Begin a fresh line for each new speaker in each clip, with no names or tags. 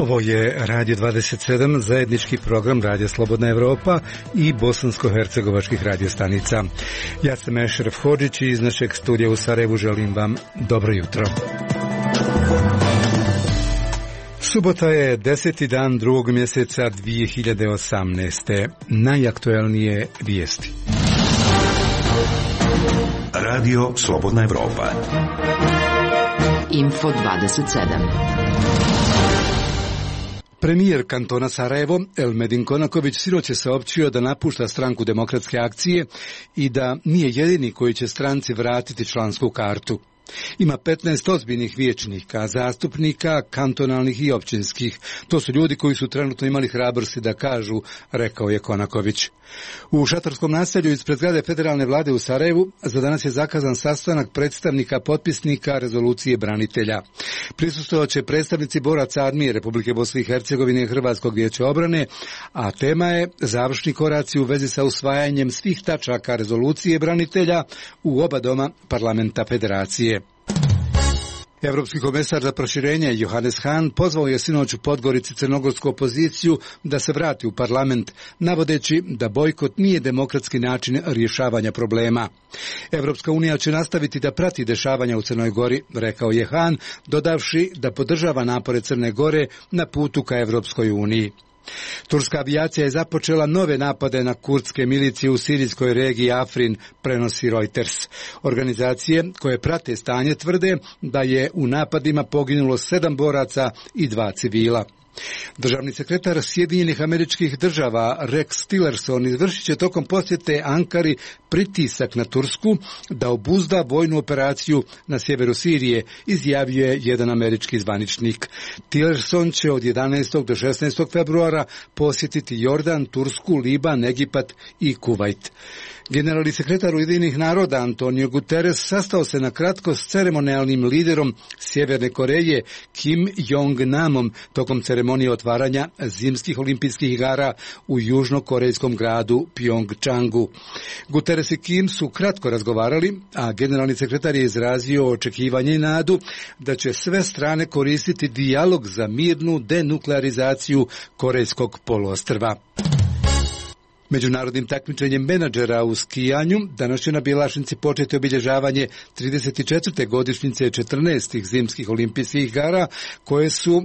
Ovo je Radio 27, zajednički program Radija Slobodna Evropa i bosansko-hercegovačkih radiostanica. Ja sam Ešref Hodžić i iz našeg studija u Sarajevu želim vam dobro jutro. Subota je 10. dan 2. mjeseca 2018. Najaktuelnije vijesti.
Radio Slobodna Evropa.
Info 27.
Premijer kantona Sarajevo, Elmedin Konaković, sinoć je saopćio da napušta stranku Demokratske akcije i da nije jedini koji će stranci vratiti člansku kartu. Ima 15 ozbiljnih vijećnika, zastupnika, kantonalnih i općinskih. To su ljudi koji su trenutno imali hrabrosti da kažu, rekao je Konaković. U šatorskom naselju ispred zgrade federalne vlade u Sarajevu za danas je zakazan sastanak predstavnika potpisnika rezolucije branitelja. Prisustvovat će predstavnici boraca armije Republike Bosne i Hercegovine i Hrvatskog vijeća obrane, a tema je završni koraci u vezi sa usvajanjem svih tačaka rezolucije branitelja u oba doma parlamenta federacije. Evropski komesar za proširenje Johannes Hahn pozvao je sinoć u Podgorici crnogorsku opoziciju da se vrati u parlament, navodeći da bojkot nije demokratski način rješavanja problema. Evropska unija će nastaviti da prati dešavanja u Crnoj Gori, rekao je Hahn, dodavši da podržava napore Crne Gore na putu ka Evropskoj uniji. Turska avijacija je započela nove napade na kurdske milicije u sirijskoj regiji Afrin, prenosi Reuters. Organizacije koje prate stanje tvrde da je u napadima poginulo 7 boraca i 2 civila. Državni sekretar Sjedinjenih Američkih Država Rex Tillerson izvršit će tokom posjete Ankari pritisak na Tursku da obuzda vojnu operaciju na sjeveru Sirije, izjavio je jedan američki zvaničnik. Tillerson će od 11. do 16. februara posjetiti Jordan, Tursku, Liban, Egipat i Kuvajt. Generalni sekretar Ujedinjenih naroda Antonio Guterres sastao se na kratko s ceremonijalnim liderom Sjeverne Koreje Kim Jong-namom tokom ceremonije otvaranja zimskih olimpijskih igara u južnokorejskom gradu Pjongčangu. Guterres i Kim su kratko razgovarali, a generalni sekretar je izrazio očekivanje i nadu da će sve strane koristiti dijalog za mirnu denuklearizaciju Korejskog poluostrva. Međunarodnim takmičenjem menadžera u skijanju danas će na Bjelašnici početi obilježavanje 34. godišnjice 14. zimskih olimpijskih igara koje su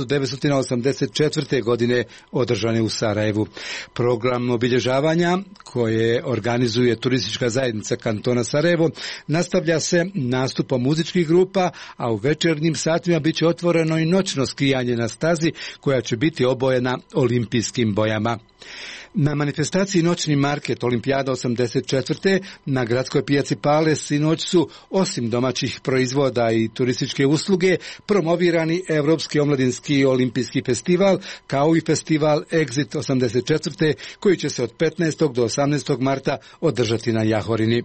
1984. godine održane u Sarajevu. Program obilježavanja koje organizuje turistička zajednica kantona Sarajevo nastavlja se nastupom muzičkih grupa, a u večernjim satima bit će otvoreno i noćno skijanje na stazi koja će biti obojena olimpijskim bojama. Na manifestaciji Noćni market Olimpijada 84. na gradskoj pijaci Pale sinoć su, osim domaćih proizvoda i turističke usluge, promovirani Evropski omladinski olimpijski festival, kao i festival Exit 84. koji će se od 15. do 18. marta održati na Jahorini.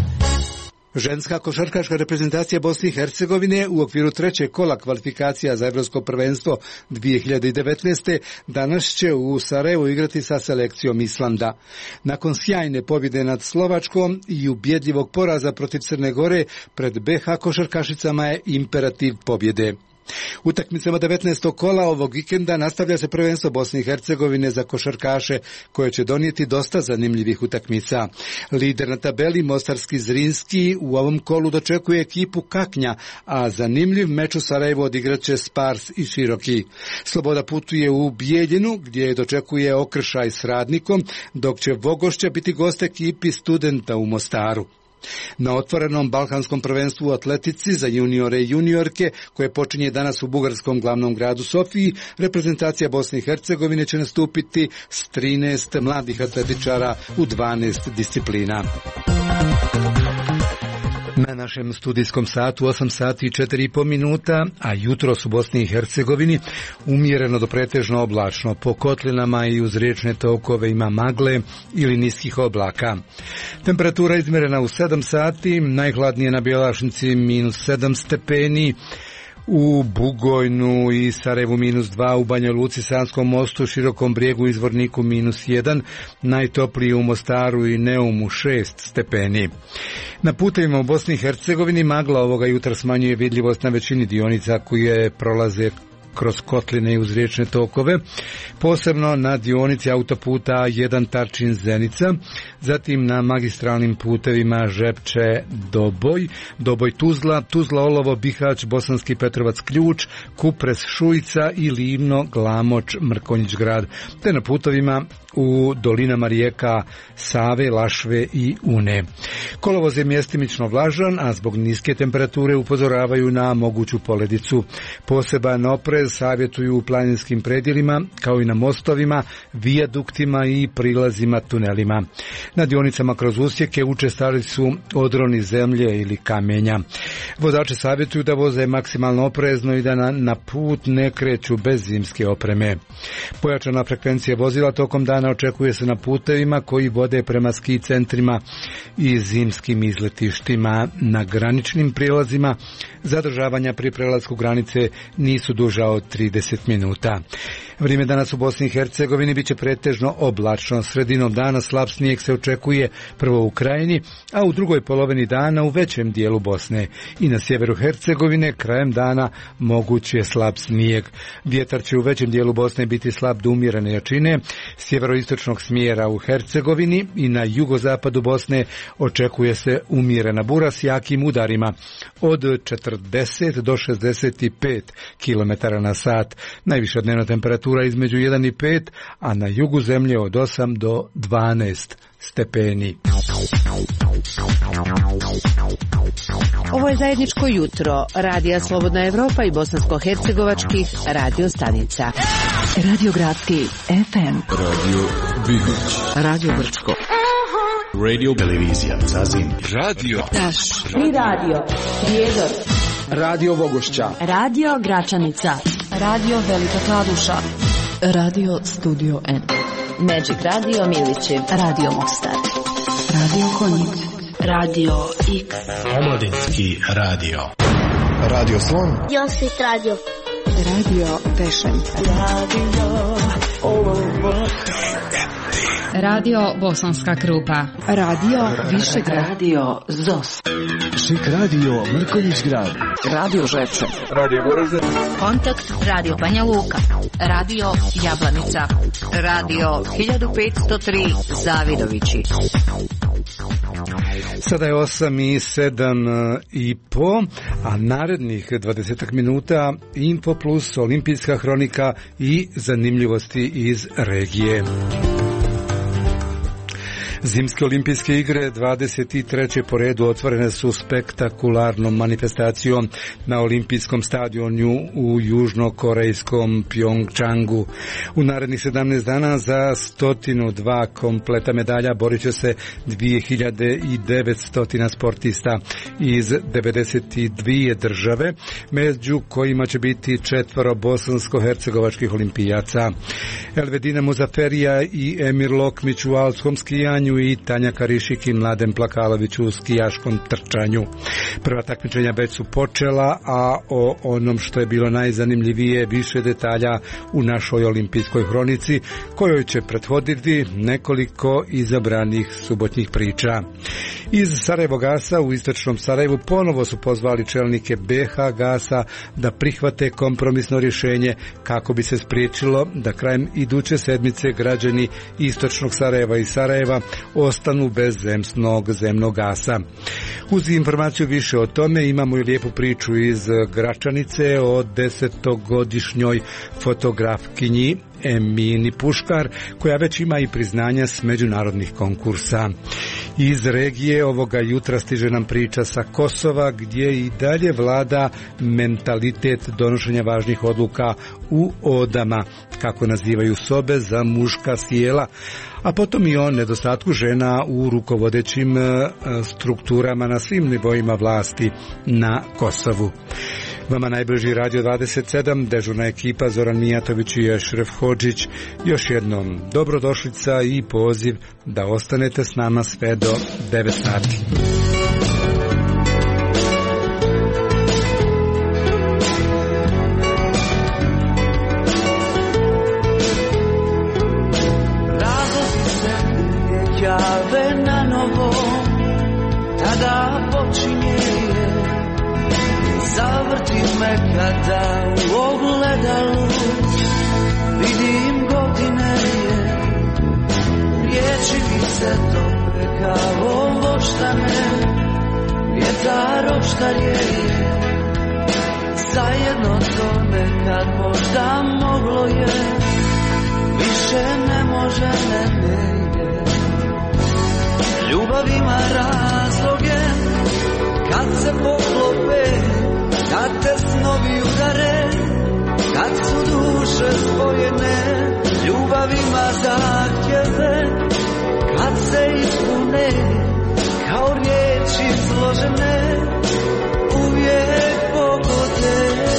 Ženska košarkaška reprezentacija Bosne i Hercegovine u okviru trećeg kola kvalifikacija za Evropsko prvenstvo 2019. danas će u Sarajevu igrati sa selekcijom Islanda. Nakon sjajne pobjede nad Slovačkom i ubjedljivog poraza protiv Crne Gore, pred BH košarkašicama je imperativ pobjede. Utakmicama 19. kola ovog vikenda nastavlja se prvenstvo Bosne i Hercegovine za košarkaše koje će donijeti dosta zanimljivih utakmica. Lider na tabeli Mostarski Zrinski u ovom kolu dočekuje ekipu Kaknja, a zanimljiv meč u Sarajevu odigraće Spars i Široki. Sloboda putuje u Bijeljinu gdje dočekuje Okršaj s Radnikom, dok će Vogošća biti gost ekipi Studenta u Mostaru. Na otvorenom balkanskom prvenstvu u atletici za juniore i juniorke, koje počinje danas u bugarskom glavnom gradu Sofiji, reprezentacija Bosne i Hercegovine će nastupiti s 13 mladih atletičara u 12 disciplina. Na našem studijskom satu 8 sati i 4,5 minuta, a jutros u Bosni i Hercegovini umjereno do pretežno oblačno. Po kotlinama i uz riječne tokove ima magle ili niskih oblaka. Temperatura izmjerena u 7 sati, najhladnije na Bjelašnici -7 stepeni, u Bugojnu i Sarajevu -2, u Banja Luci, Sanskom mostu, Širokom brijegu i Zvorniku -1, najtopliji u Mostaru i Neumu 6 stepeni. Na putevima u Bosni i Hercegovini magla ovoga jutra smanjuje vidljivost na većini dionica koje prolaze kroz kotline i uz riječne tokove, posebno na dionici autoputa A1 Tarčin-Zenica, zatim na magistralnim putevima Žepče-Doboj, Doboj-Tuzla, Tuzla-Olovo-Bihać, Bosanski Petrovac-Ključ, Kupres-Šujica i Livno-Glamoč-Mrkonjić-Grad, te na putovima u dolinama rijeka Save, Lašve i Une. Kolovoz je mjestimično vlažan, a zbog niske temperature upozoravaju na moguću poledicu. Poseban oprez savjetuju u planinskim predjelima, kao i na mostovima, vijaduktima i prilazima tunelima. Na dionicama kroz usjeke učestali su odroni zemlje ili kamenja. Vozače savjetuju da voze maksimalno oprezno i da na put ne kreću bez zimske opreme. Pojačana frekvencija vozila tokom dana očekuje se na putevima koji vode prema ski centrima i zimskim izletištima. Na graničnim prijelazima zadržavanja pri prelasku granice nisu duža od 30 minuta. Vrijeme danas u Bosni i Hercegovini biće pretežno oblačno. Sredinom dana slab snijeg se očekuje prvo u Krajini, a u drugoj polovini dana u većem dijelu Bosne. I na sjeveru Hercegovine krajem dana moguć je slab snijeg. Vjetar će u većem dijelu Bosne biti slab do umjerene jačine. Sjeveroistočnog smjera u Hercegovini i na jugozapadu Bosne očekuje se umjerena bura s jakim udarima od 40 do 65 km na sat. Najviša dnevna temperatura između 1 i 5, a na jugu zemlje od 8 do 12 stepeni.
Ovo je zajedničko jutro Radija Slobodna Evropa i bosansko-hercegovačkih radio stanica. Radio Gradski FM,
Radio Bihać,
Radio Brčko,
Radio Televizija Zazin, Radio
Taš i Radio Prijedor,
Radio Vogošća,
Radio Gračanica, Radio Velika Kladuša,
Radio Studio N, Magic Radio Milići, Radio Mostar,
Radio Konjic, Radio X,
Omladinski radio,
Radio Slon,
Josip Radio,
Radio Pešen,
Radio Bosanska Krupa,
Radio Višegrad,
Radio ZOS,
Šik Radio Mrkonjić-Grad,
Radio Žepče,
Radio Goražde,
Kontakt Radio Banja Luka, Radio Jablanica, Radio 1503 Zavidovići.
Sada je 8 i 7 i po, a narednih 20 minuta Info Plus, olimpijska hronika i zanimljivosti iz regije. Zimske olimpijske igre 23. po redu otvorene su spektakularnom manifestacijom na olimpijskom stadionu u južnokorejskom Pjongčangu. U narednih 17 dana za 102 kompleta medalja borit će se 2900 sportista iz 92 države, među kojima će biti 4 bosansko-hercegovačkih olimpijaca. Elvedina Muzaferija i Emir Lokmić u alpskom skijanju i Tanja Karišik i Mladen Plakalović u skijaškom trčanju. Prva takmičenja već su počela, a o onom što je bilo najzanimljivije više detalja u našoj olimpijskoj hronici, kojoj će prethoditi nekoliko izabranih subotnjih priča. Iz Sarajevo Gasa u istočnom Sarajevu ponovo su pozvali čelnike BH Gasa da prihvate kompromisno rješenje kako bi se spriječilo da krajem iduće sedmice građani istočnog Sarajeva i Sarajeva ostanu bez zemnog gasa. Uz informaciju više o tome imamo i lijepu priču iz Gračanice o 10-godišnjoj fotografkinji Emini Puškar, koja već ima i priznanja s međunarodnih konkursa. Iz regije ovoga jutra stiže nam priča sa Kosova, gdje i dalje vlada mentalitet donošenja važnih odluka u odama, kako nazivaju sobe za muška sjela, a potom i o nedostatku žena u rukovodećim strukturama na svim nivoima vlasti na Kosovu. Vama najbliži Radio 27, dežurna ekipa Zoran Mijatović i Ešref Hodžić. Još jednom dobrodošlica i poziv da ostanete s nama sve do 9 sati.
Jave na novo, tada počinje za Zavrti me kada u ogledalu vidim godine je, riječi mi se dobre kao voštane, vjetar oštarje je, zajedno to nekad možda moglo je, više ne može, ne ide. Ljubav ima razloge, kad se poklope, kad te snovi udare, kad su duše spojene. Ljubav ima zahtjeve, kad se ispune, kao riječi složene, uvijek pogode.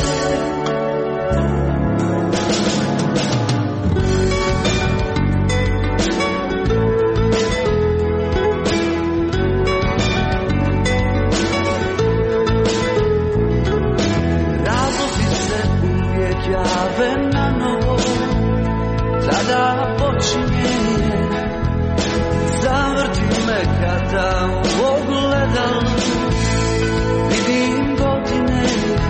Jave na novo, tada počinje, zavrti me kada u ogledalu vidim godine,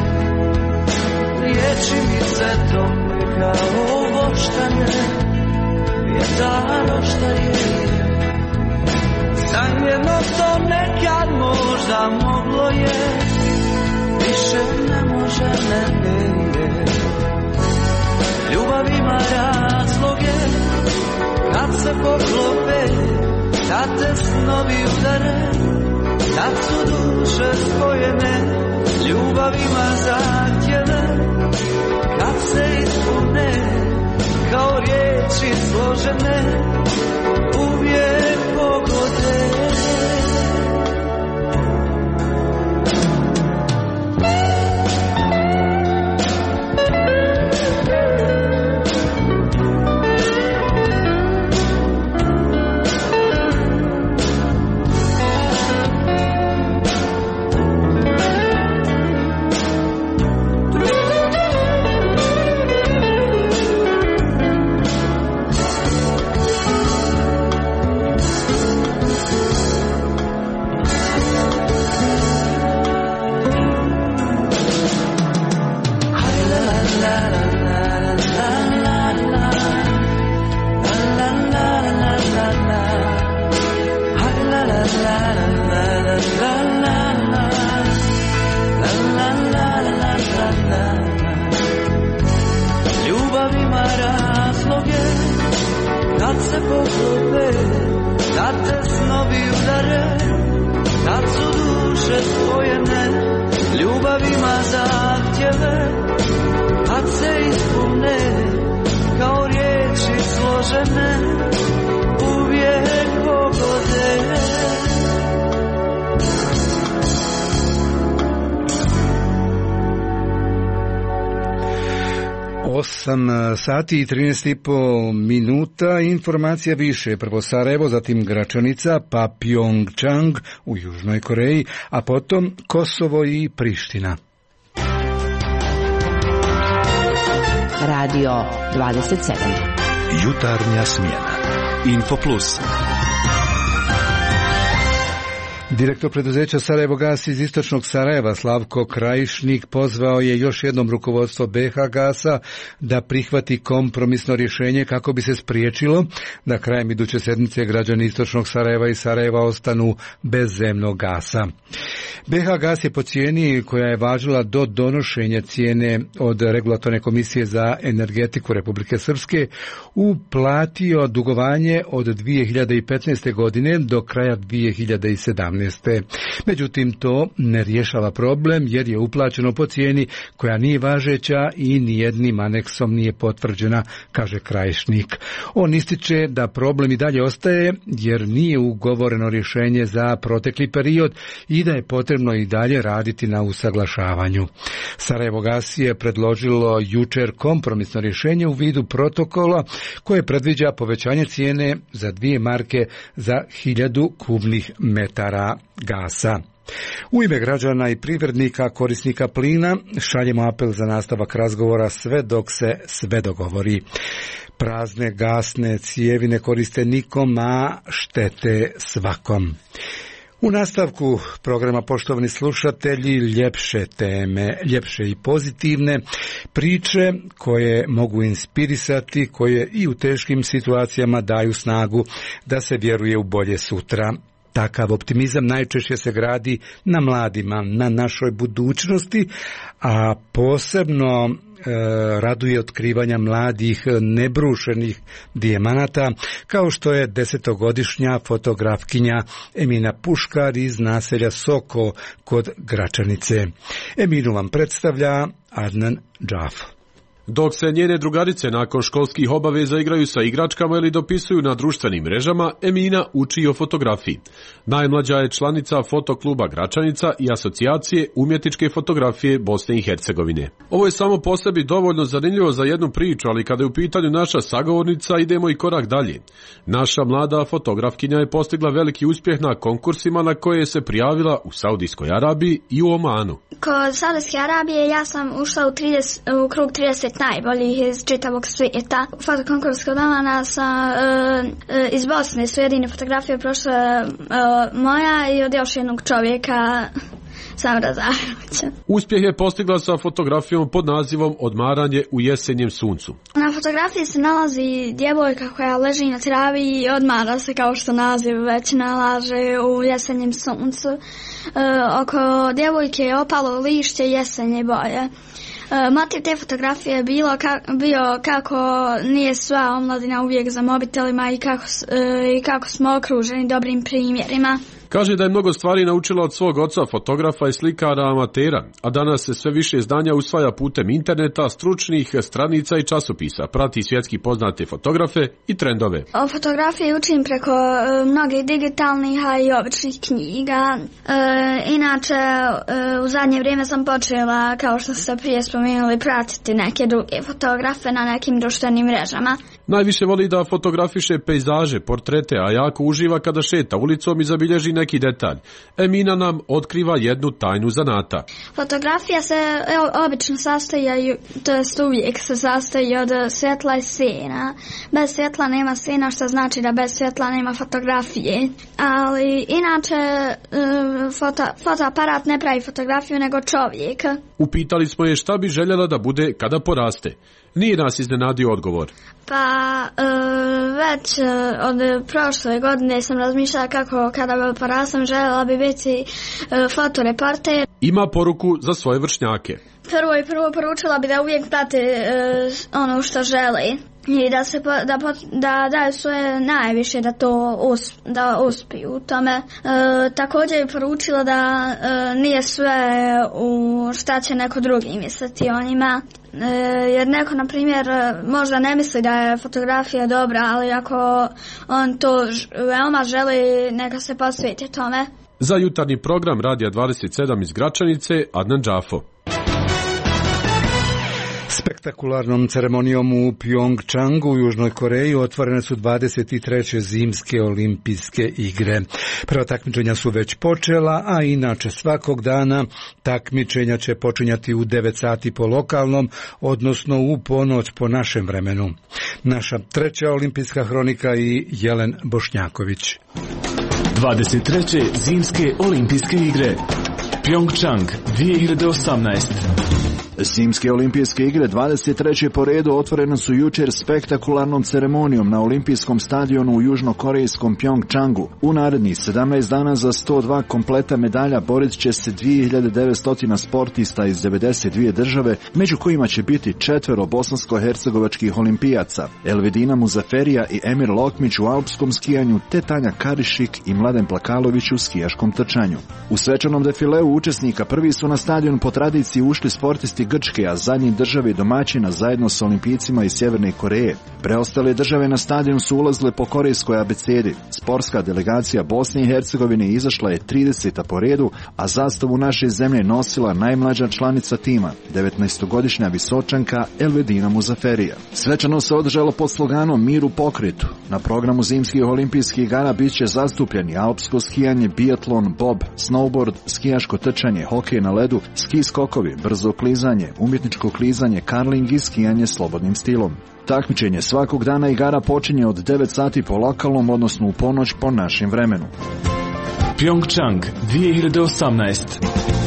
riječi mi se tople kao voštane, vjetar oštarje, sanjeno to nekad možda moglo je, više ne može, ne ide. Ljubav ima razloge, kad se poklope, kad te snovi udare, kad su duše spojene. Ljubav ima zahtjeve, kad se ispune, kao riječi složene, uvijek pogode.
8 sati i 13,5 minuta, informacija više. Prvo Sarajevo, zatim Gračanica, pa Pyeongchang u Južnoj Koreji, a potom Kosovo i Priština.
Radio 27.
Jutarnja smjena. Info Plus.
Direktor preduzeća Sarajevo Gas iz istočnog Sarajeva, Slavko Krajišnik, pozvao je još jednom rukovodstvo BH Gasa da prihvati kompromisno rješenje kako bi se spriječilo da krajem iduće sedmice građani istočnog Sarajeva i Sarajeva ostanu bez zemnog gasa. BH Gas je po cijeni koja je važila do donošenja cijene od Regulatorne komisije za energetiku Republike Srpske uplatio dugovanje od 2015. godine do kraja 2017. Međutim, to ne rješava problem jer je uplaćeno po cijeni koja nije važeća i nijednim aneksom nije potvrđena, kaže Krajišnik. On ističe da problem i dalje ostaje jer nije ugovoreno rješenje za protekli period i da je potrebno i dalje raditi na usaglašavanju. Sarajevo Gas je predložilo jučer kompromisno rješenje u vidu protokola koje predviđa povećanje cijene za 2 marke za 1000 kubnih metara gasa. U ime građana i privrednika korisnika plina šaljemo apel za nastavak razgovora sve dok se sve dogovori. Prazne gasne cijevi ne koriste nikom, a štete svakom. U nastavku programa, poštovani slušatelji, ljepše teme, ljepše i pozitivne priče koje mogu inspirisati, koje i u teškim situacijama daju snagu da se vjeruje u bolje sutra. Takav optimizam najčešće se gradi na mladima, na našoj budućnosti, a posebno raduje otkrivanja mladih nebrušenih dijemanata, kao što je 10-godišnja fotografkinja Emina Puškar iz naselja Soko kod Gračanice. Eminu vam predstavlja Adnan Džafo.
Dok se njene drugarice nakon školskih obaveza igraju sa igračkama ili dopisuju na društvenim mrežama, Emina uči o fotografiji. Najmlađa je članica fotokluba Gračanica i asocijacije umjetničke fotografije Bosne i Hercegovine. Ovo je samo po sebi dovoljno zanimljivo za jednu priču, ali kada je u pitanju naša sagovornica, idemo i korak dalje. Naša mlada fotografkinja je postigla veliki uspjeh na konkursima na koje se prijavila u Saudijskoj Arabiji i u Omanu.
Kod Saudijske Arabije ja sam ušla u krug 30 najboljih iz čitavog svijeta. Fotokonkurs kod Omana sam iz Bosne su jedine fotografije prošle moja i od još jednog čovjeka sam razahnuća.
Uspjeh je postigla sa fotografijom pod nazivom Odmaranje u jesenjem suncu.
Na fotografiji se nalazi djevojka koja leži na travi i odmara se, kao što naziv već nalaže, u jesenjem suncu. Oko djevojke je opalo lišće jesenje boje. Motiv te fotografije je bio kako nije sva omladina uvijek za mobitelima i kako smo okruženi dobrim primjerima.
Kaže da je mnogo stvari naučila od svog oca, fotografa i slikara amatera, a danas se sve više znanja usvaja putem interneta, stručnih stranica i časopisa, prati svjetski poznate fotografe i trendove.
O fotografiji učim preko mnogih digitalnih, a i običnih knjiga. Inače, u zadnje vrijeme sam počela, kao što ste prije spomenuli, pratiti neke druge fotografe na nekim društvenim mrežama.
Najviše voli da fotografiše pejzaže, portrete, a jako uživa kada šeta ulicom i zabilježi neki detalj. Emina nam otkriva jednu tajnu zanata.
Fotografija se obično sastoji, to jest uvijek se sastoji od svjetla i sjena. Bez svjetla nema sjena, što znači da bez svjetla nema fotografije. Ali inače fotoaparat ne pravi fotografiju nego čovjek.
Upitali smo je šta bi željela da bude kada poraste. Nije nas iznenadio odgovor.
Pa već od prošle godine sam razmišljala kako kada porastem željela bi biti fotoreporter.
Ima poruku za svoje vršnjake.
Prvo poručila bi da uvijek prate ono što želi i da daju svoje najviše da uspiju u tome. Također je poručila da nije sve u šta će neko drugi misliti o njima. Jer neko, na primjer, možda ne misli da je fotografija dobra, ali ako on to veoma želi, neka se posveti tome.
Za jutarnji program Radija 27 iz Gračanice, Adnan Džafo.
Spektakularnom ceremonijom u Pjongčangu u Južnoj Koreji otvorene su 23. zimske olimpijske igre. Prva takmičenja su već počela, a inače svakog dana takmičenja će počinjati u 9 sati po lokalnom, odnosno u ponoć po našem vremenu. Naša treća olimpijska hronika i Jelen Bošnjaković.
23. zimske olimpijske igre. Pjongčang 2018.
Zimske olimpijske igre 23. po redu otvorene su jučer spektakularnom ceremonijom na olimpijskom stadionu u južnokorejskom Pjongčangu. U narednih 17 dana za 102 kompleta medalja borit će se 2900 sportista iz 92 države, među kojima će biti 4 bosansko-hercegovačkih olimpijaca, Elvedina Muzaferija i Emir Lokmić u alpskom skijanju, te Tanja Karišik i Mladen Plakalović u skijaškom trčanju. U svečanom defileu učesnika prvi su na stadion po tradiciji ušli sportisti Grčke, a zadnji državi domaćina zajedno s olimpijcima iz Sjeverne Koreje. Preostale države na stadion su ulazile po korejskoj abecedi. Sportska delegacija Bosne i Hercegovine izašla je 30. po redu, a zastavu naše zemlje nosila najmlađa članica tima, 19-godišnja Visočanka Elvedina Muzaferija. Svečano se održalo pod sloganom Mir u pokretu. Na programu zimskih olimpijskih igara bit će zastupljeni alpsko skijanje, biatlon, bob, snowboard, skijaško trčanje, hokej na ledu, ski skokovi, brzo klizanje, umjetničko klizanje, karling i skijanje slobodnim stilom. Takmičenje svakog dana igara počinje od 9 sati po lokalnom, odnosno u ponoć po našem vremenu.
Pyeongchang 2018.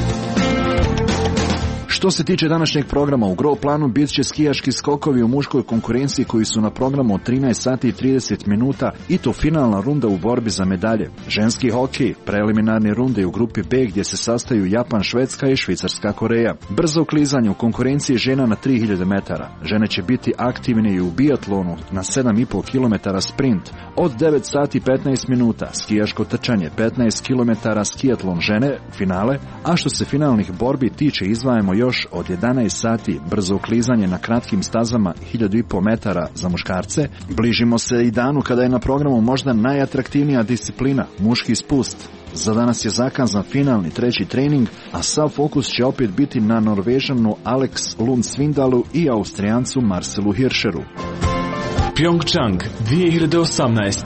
Što se tiče današnjeg programa, u gro planu bit će skijaški skokovi u muškoj konkurenciji koji su na programu od 13 sati i 30 minuta i to finalna runda u borbi za medalje. Ženski hokej, preliminarne runde u grupi B gdje se sastaju Japan, Švedska i Švicarska Koreja. Brzo uklizanje u konkurenciji žena na 3000 metara. Žene će biti aktivne i u biatlonu na 7,5 km sprint. Od 9 sati i 15 minuta skijaško trčanje, 15 km skijatlon žene, finale, a što se finalnih borbi tiče izdvajamo još od 11 sati brzo uklizanje na kratkim stazama 1500 metara za muškarce. Bližimo se i danu kada je na programu možda najatraktivnija disciplina, muški spust. Za danas je zakazan finalni treći trening, a sav fokus će opet biti na Norvežanu Alex Lund Svindalu i Austrijancu Marcelu Hirscheru.
Pyeongchang 2018.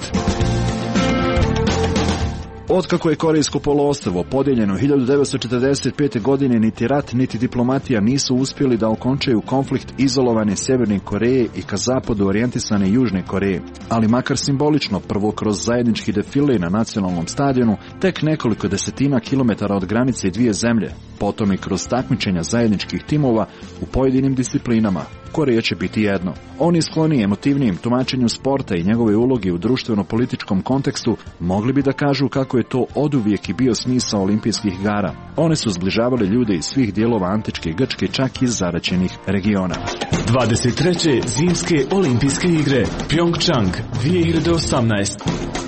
Otkako je Korejsko poluostrvo podijeljeno 1945. godine, niti rat, niti diplomatija nisu uspjeli da okončaju konflikt izolovane Sjeverne Koreje i ka zapadu orijentisane Južne Koreje. Ali makar simbolično, prvo kroz zajednički defile na nacionalnom stadionu, tek nekoliko desetina kilometara od granice dvije zemlje, potom i kroz takmičenja zajedničkih timova u pojedinim disciplinama. Koreja će biti jedno. Oni skloni emotivnijim tumačenju sporta i njegove uloge u društveno-političkom kontekstu mogli bi da kažu kako je to oduvijek i bio smisao olimpijskih igara. One su zbližavale ljude iz svih dijelova antičke Grčke, čak iz zaraćenih regiona.
23. zimske olimpijske igre Pyeongchang 2018.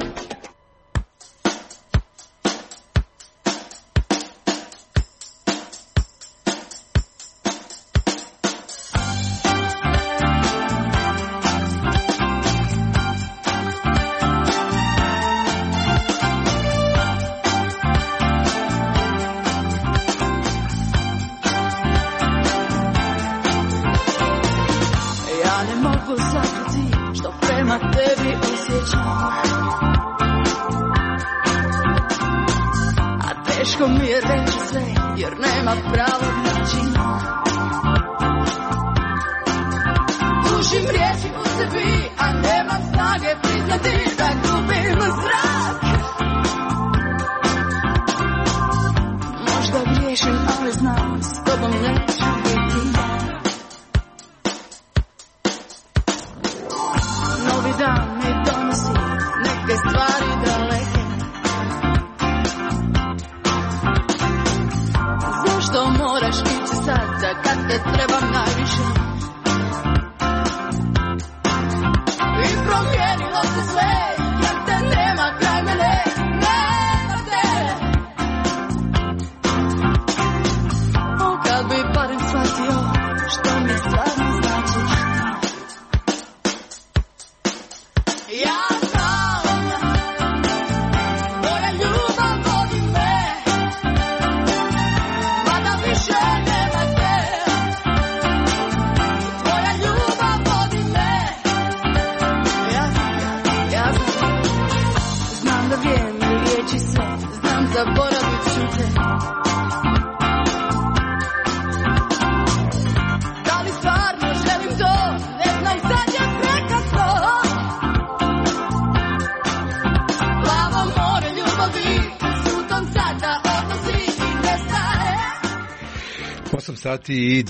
Sati i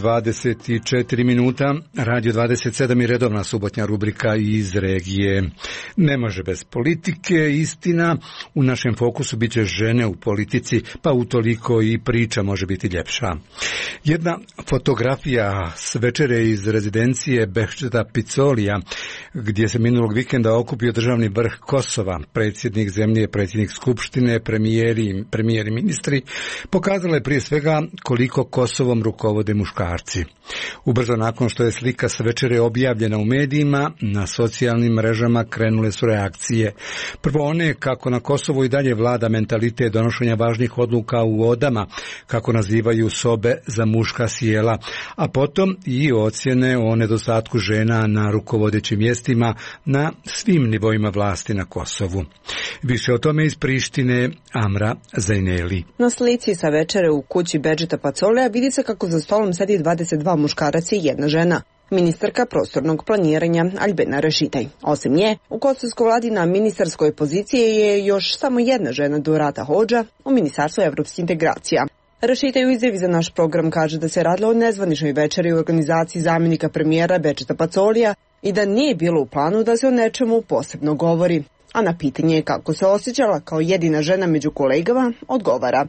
24 minuta, Radio 27 i redovna subotnja rubrika iz regije. Ne može bez politike, istina, u našem fokusu bit će žene u politici, pa utoliko i priča može biti ljepša. Jedna fotografija s večere iz rezidencije Behčeta Picolija, gdje se minulog vikenda okupio državni vrh Kosova, predsjednik zemlje, predsjednik skupštine, premijeri, ministri, pokazala je prije svega koliko Kosovom rukovode muškarci. Ubrzo nakon što je slika s večere objavljena u medijima, na socijalnim mrežama krenule su reakcije. Prvo one kako na Kosovu i dalje vlada mentalitet donošenja važnih odluka u odama, kako nazivaju sobe za muška sjela, a potom i ocjene o nedostatku žena na rukovodećim mjestima na svim nivoima vlasti na Kosovu. Više o tome iz Prištine, Amra Zajneli.
Na slici sa večere u kući Bedžeta Pacolija vidi se kako za stolom sedi 22 muškarac i jedna žena. ministarka prostornog planiranja Aljbena Rešitaj. Osim nje, u kosovskoj vladi na ministarskoj poziciji je još samo jedna žena Dorata Hodža u Ministarstvu evropskih integracija. Rešitaj u izjavi za naš program kaže da se radilo o nezvaničnoj večeri u organizaciji zamjenika premijera Bečeta Pacolija i da nije bilo u planu da se o nečemu posebno govori. A na pitanje kako se osjećala kao jedina žena među kolegama, odgovara.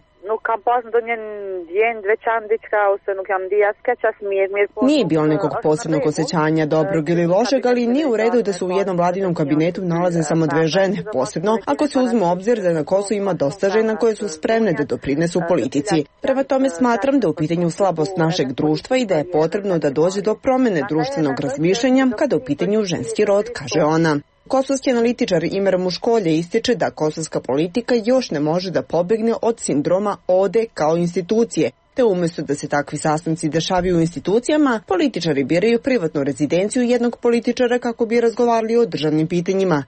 Nije bilo nekog posebnog osjećanja, dobrog ili lošeg, ali nije u redu da se u jednom vladinom kabinetu nalaze samo dve žene, posebno ako se uzme u obzir da na Kosovu ima dosta žena koje su spremne da doprinesu politici. Prema tome smatram da je u pitanju slabost našeg društva i da je potrebno da dođe do promjene društvenog razmišljanja kada je u pitanju ženski rod, kaže ona. Kosovski analitičar Imer Muškolje ističe da kosovska politika još ne može da pobegne od sindroma ode kao institucije, te umjesto da se takvi sastanci dešavaju u institucijama, političari biraju privatnu rezidenciju jednog političara kako bi razgovarali o državnim pitanjima.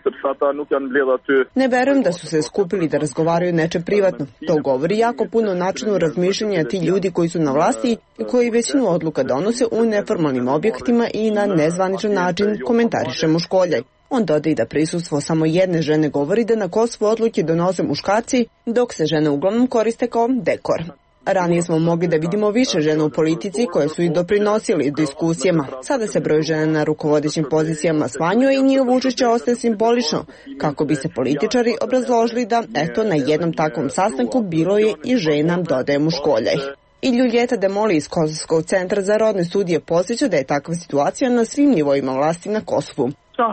Ne verujem da su se skupili da razgovaraju nečem privatno. To govori jako puno o načinu razmišljanja ti ljudi koji su na vlasti i koji većinu odluka donose u neformalnim objektima i na nezvaničan način, komentariše Muškoljaj. On dodaje da prisustvo samo jedne žene govori da na Kosovu odluke donose muškarci, dok se žene uglavnom koriste kao dekor. Ranije smo mogli da vidimo više žena u politici koje su i doprinosili diskusijama. Sada se broj žena na rukovodećim pozicijama smanjuje i njihovo učešće ostaje simbolično, kako bi se političari obrazložili da, eto, na jednom takvom sastanku bilo je i žena, dodaje Muškoljaj. I Ljuljeta Demoli iz Kosovskog centra za rodne studije podsjeća da je takva situacija na svim nivoima vlasti na Kosovu.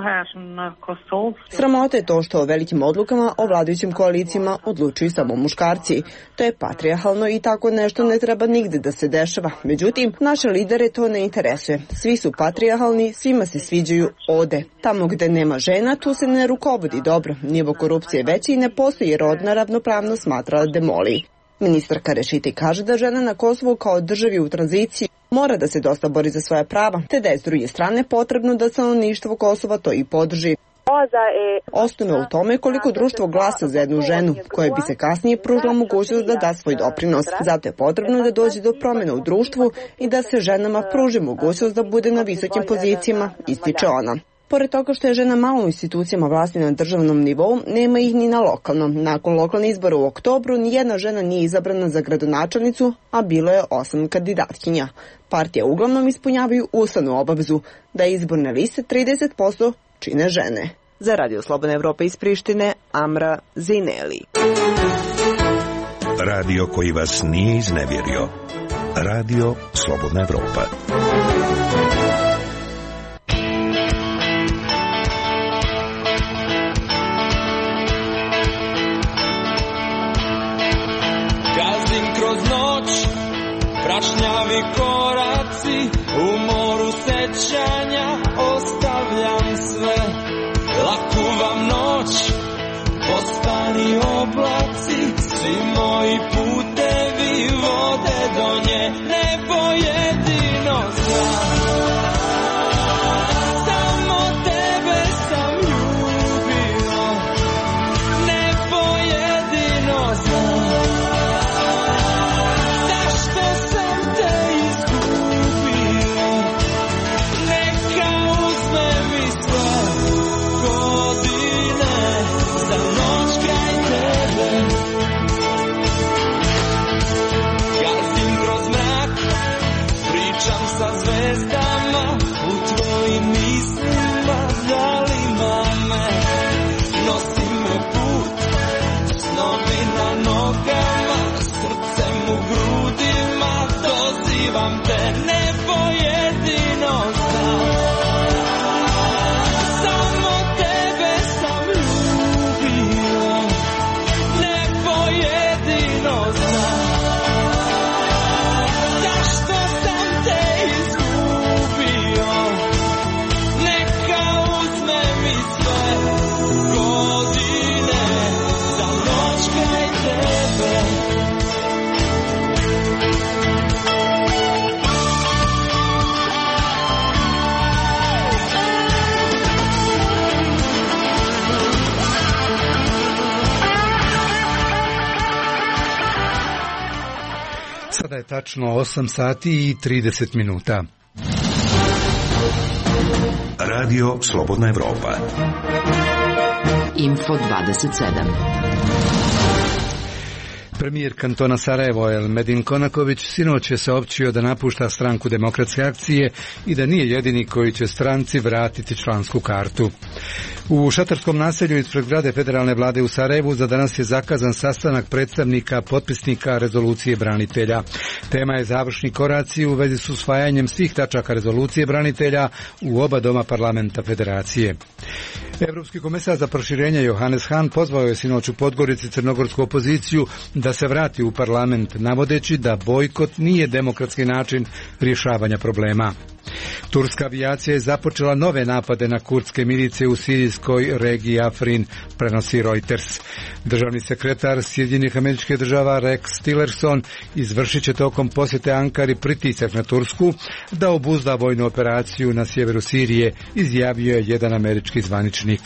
Sramota je to što o velikim odlukama o vladajućim koalicijama odlučuju samo muškarci. To je patrijarhalno i tako nešto ne treba nigde da se dešava. Međutim, naše lidere to ne interesuje. Svi su patrijarhalni, svima se sviđaju ode. Tamo gde nema žena, tu se ne rukovodi dobro. Nivo korupcije je veći i ne postoji rodna ravnopravnost, smatra Demoli. Ministarka Rešitaj kaže da žena na Kosovu kao državi u tranziciji mora da se dosta bori za svoja prava, te da je s druge strane potrebno da stanovništvo Kosova to i podrži. Osnovno u tome koliko društvo glasa za jednu ženu, koja bi se kasnije pružila mogućnost da da svoj doprinos. Zato je potrebno da dođe do promjena u društvu i da se ženama pruži mogućnost da bude na visokim pozicijama, ističe ona. Pored toga što je žena malo u institucijama vlasti na državnom nivou, nema ih ni na lokalnom. Nakon lokalnih izbora u oktobru, nijedna žena nije izabrana za gradonačelnicu, a bilo je 8 kandidatkinja. Partije uglavnom ispunjavaju ustavnu obavezu da izborne liste 30% čine žene. Za Radio Slobodna Evropa iz Prištine, Amra Zineli.
Radio koji vas nije iznevjerio. Radio Slobodna Evropa.
Prašnjavi koraci u moru sećanja, ostavljam sve. Laku vam noć, postani oblaci, svi moji putevi vode do nje, nebo jedino znam. Samo tebe sam ljubio, nebo jedino znam. Sa zvezdama u tvojim mislima, zanima me, nosi me put, snovi na nogama, srcem u grudima, dozivam te, nebo jedino znam. Samo tebe sam ljubio, nebo jedino znam.
Sada je tačno 8 sati i 30 minuta.
Radio Slobodna Evropa.
Info 27.
Premijer kantona Sarajevo Elmedin Konaković sinoć je saopćio da napušta stranku Demokratske akcije i da nije jedini koji će stranci vratiti člansku kartu. U šatarskom naselju ispred zgrade federalne vlade u Sarajevu za danas je zakazan sastanak predstavnika potpisnika rezolucije branitelja. Tema je završni koraci u vezi s usvajanjem svih tačaka rezolucije branitelja u oba doma parlamenta federacije. Evropski komesar za proširenje Johannes Hahn pozvao je sinoć u Podgorici crnogorsku opoziciju da se vrati u parlament, navodeći da bojkot nije demokratski način rješavanja problema. Turska avijacija je započela nove napade na kurdske milicije u sirijskoj regiji Afrin, prenosi Reuters. Državni sekretar Sjedinjenih Američkih Država Rex Tillerson izvršit će tokom posjete Ankari pritisak na Tursku da obuzda vojnu operaciju na sjeveru Sirije, izjavio je jedan američki zvaničnik.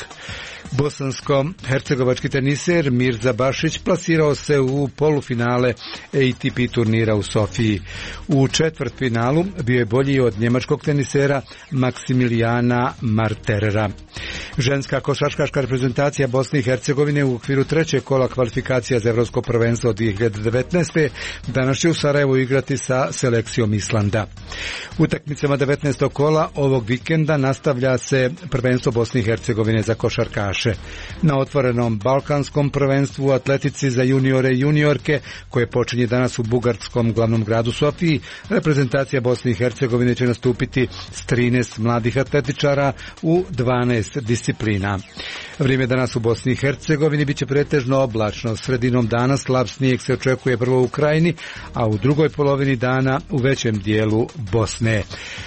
Bosansko-hercegovački teniser Mirza Bašić plasirao se u polufinale ATP turnira u Sofiji. U četvrtfinalu bio je bolji od njemačkog tenisera Maksimilijana Marterera. Ženska košarkaška reprezentacija Bosne i Hercegovine u okviru trećeg kola kvalifikacija za Evropsko prvenstvo od 2019. danas će u Sarajevu igrati sa selekcijom Islanda. Utakmicama 19. kola ovog vikenda nastavlja se prvenstvo Bosne i Hercegovine za košarkaše. Na otvorenom balkanskom prvenstvu u atletici za juniore i juniorke, koje počinje danas u bugarskom glavnom gradu Sofiji, reprezentacija Bosne i Hercegovine će nastupiti s 13 mladih atletičara u 12 disciplina. Vrijeme danas u Bosni i Hercegovini biće pretežno oblačno. Sredinom dana slab snijeg se očekuje prvo u Krajini, a u drugoj polovini dana u većem dijelu Bosne.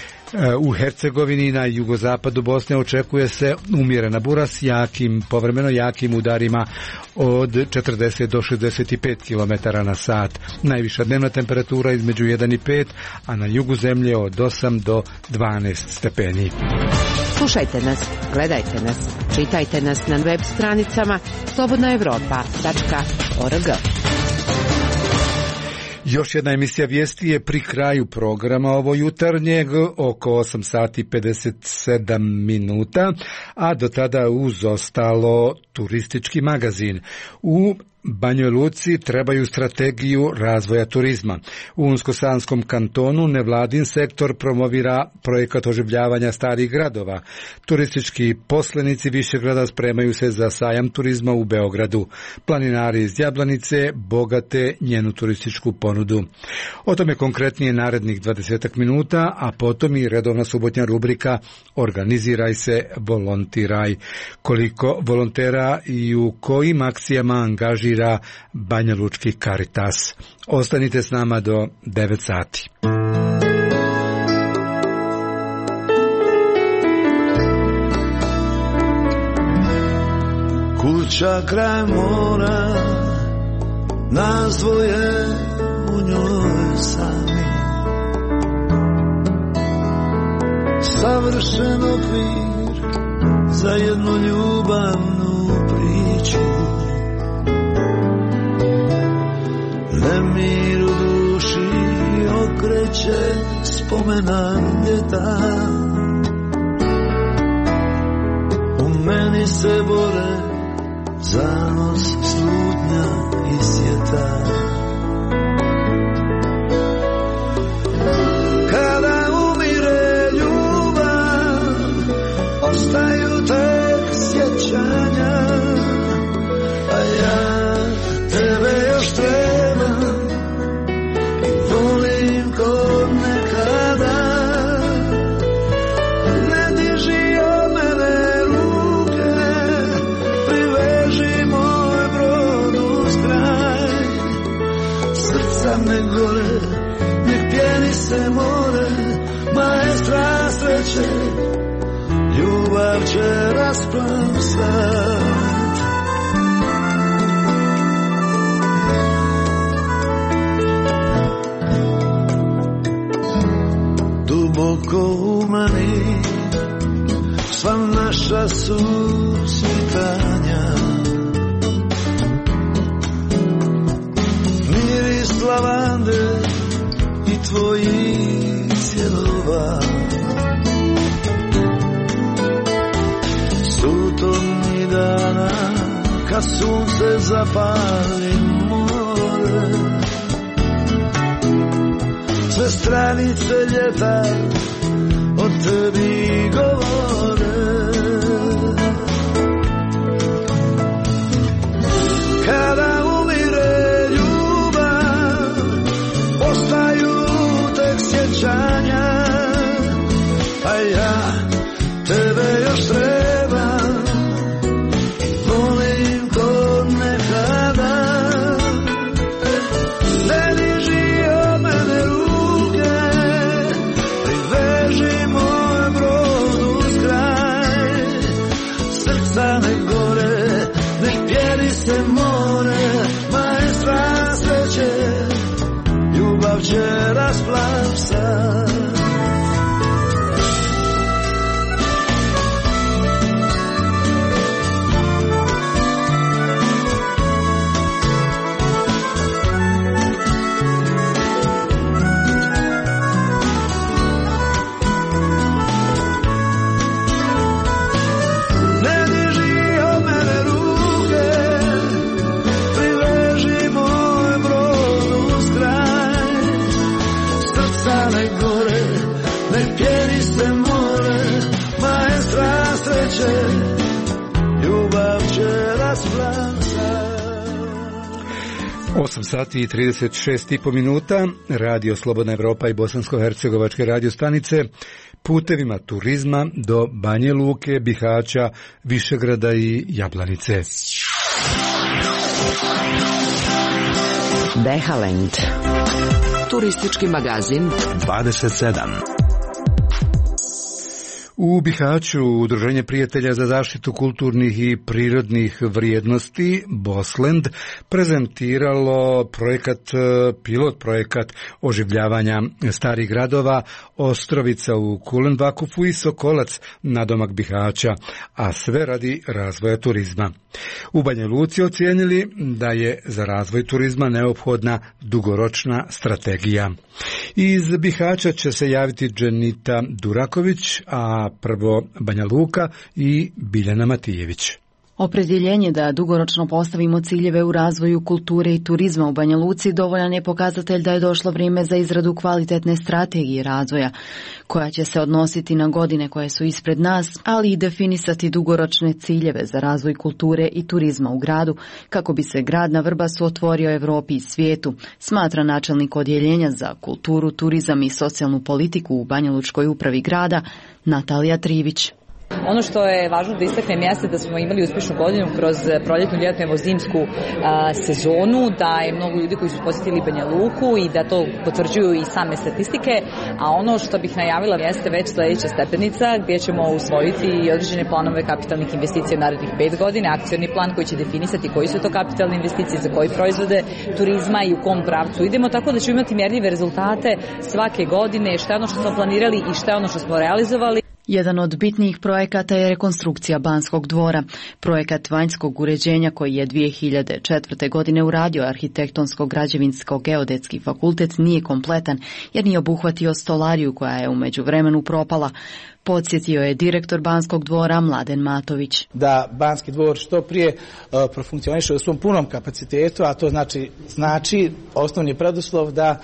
U Hercegovini na jugozapadu Bosne očekuje se umjerena bura s povremeno jakim udarima od 40 do 65 km na sat. Najviša dnevna temperatura između 1 i 5, a na jugu zemlje od 8 do 12 stepeni.
Slušajte nas, gledajte nas, čitajte nas na web stranicama slobodnaevropa.org.
Još jedna emisija vijesti je pri kraju programa ovo jutarnjeg, oko 8 sati 57 minuta, a do tada uz ostalo turistički magazin. U Banjoj Luci trebaju strategiju razvoja turizma. U Unsko-Sanskom kantonu nevladin sektor promovira projekat oživljavanja starih gradova. Turistički poslenici Višegrada spremaju se za sajam turizma u Beogradu. Planinari iz Jablanice bogate njenu turističku ponudu. O tome konkretnije narednih 20 minuta, a potom i redovna subotnja rubrika Organiziraj se, volontiraj. Koliko volontera i u kojim akcijama angažira Banja Lučki Caritas. Ostanite s nama do 9 sati.
Kuća kraj mora, nas dvoje u njoj sami. Savršen okvir za jednu ljubavnu priču. Nemir u duši okreće spomena ljeta. U meni se bore zanos, slutnja i sjeta. Kada umire ljubav, ostaju tek sjećanja, a ja tebe još trebam i volim kod nekada. Ne diži od mene ruke, priveži moj brod uz kraj. Srca me gore, nek pjeni se more, maestra sreće, ljubav će rasplamsat. Duboko u meni sva naša susretanja, miris lavande i tvojih cjelova. kad sunce zapali more. Sve stranice ljeta o tebi govore. Kada umire ljubav, ostaju tek sjećanja, a ja tebe još trebam, volim ko nekada. Ne diži od mene ruke, priveži moj brod uz kraj. Srca ne gore, nek pjeri se more, maestra sreće, ljubav će rasplavsat. Ljubav će rasplavsat.
8 sati i 36,5 minuta, Radio Slobodna Evropa i Bosansko-hercegovačke radio stanice putevima turizma do Banje Luke, Bihaća, Višegrada i Jablanice.
Behalend. Turistički magazin
27.
U Bihaću Udruženje prijatelja za zaštitu kulturnih i prirodnih vrijednosti Bosland prezentiralo pilot projekat oživljavanja starih gradova Ostrovica u Kulenvakufu i Sokolac nadomak Bihaća, a sve radi razvoja turizma. U Banja Luci ocijenili da je za razvoj turizma neophodna dugoročna strategija. Iz Bihaća će se javiti Dženita Duraković, a prvo Banja Luka i Biljana Matijević.
Opredjeljenje da dugoročno postavimo ciljeve u razvoju kulture i turizma u Banja Luci dovoljan je pokazatelj da je došlo vrijeme za izradu kvalitetne strategije razvoja, koja će se odnositi na godine koje su ispred nas, ali i definisati dugoročne ciljeve za razvoj kulture i turizma u gradu, kako bi se grad na Vrbasu otvorio Evropi i svijetu, smatra načelnik odjeljenja za kulturu, turizam i socijalnu politiku u Banjalučkoj upravi grada, Natalija Trivić.
Ono što je važno da istaknem jeste da smo imali uspješnu godinu kroz proljetnu, ljetnu, evo zimsku sezonu, da je mnogo ljudi koji su posjetili Banja Luku i da to potvrđuju i same statistike, a ono što bih najavila jeste već sljedeća stepenica gdje ćemo usvojiti i određene planove kapitalnih investicija u narednih 5 godina, akcioni plan koji će definisati koji su to kapitalne investicije, za koji proizvode turizma i u kom pravcu idemo, tako da ćemo imati mjerljive rezultate svake godine, šta je ono što smo planirali i šta je ono što smo realizovali.
Jedan od bitnijih projekata je rekonstrukcija Banskog dvora. Projekat vanjskog uređenja koji je 2004. godine uradio Arhitektonsko-građevinsko-geodetski fakultet nije kompletan jer nije obuhvatio stolariju koja je u međuvremenu propala. Podsjetio je direktor Banskog dvora Mladen Matović.
Da Banski dvor što prije profunkcioniše u svom punom kapacitetu, a to znači osnovni preduslov da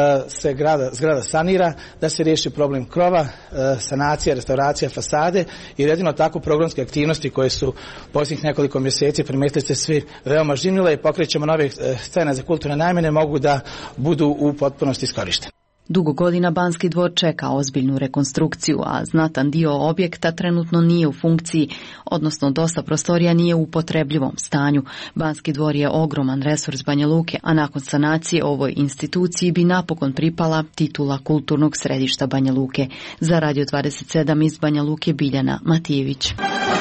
se zgrada sanira, da se riješi problem krova, sanacija, restauracija fasade i jedino tako programske aktivnosti koje su posljednjih nekoliko mjeseci primijetili ste svi veoma živnule i pokrećemo nove scene za kulturne namjene mogu da budu u potpunosti iskorištene.
Dugo godina Banski dvor čeka ozbiljnu rekonstrukciju, a znatan dio objekta trenutno nije u funkciji, odnosno dosta prostorija nije u upotrebljivom stanju. Banski dvor je ogroman resurs Banja Luke, a nakon sanacije ovoj instituciji bi napokon pripala titula kulturnog središta Banja Luke. Za Radio 27 iz Banja Luke Biljana Matijević.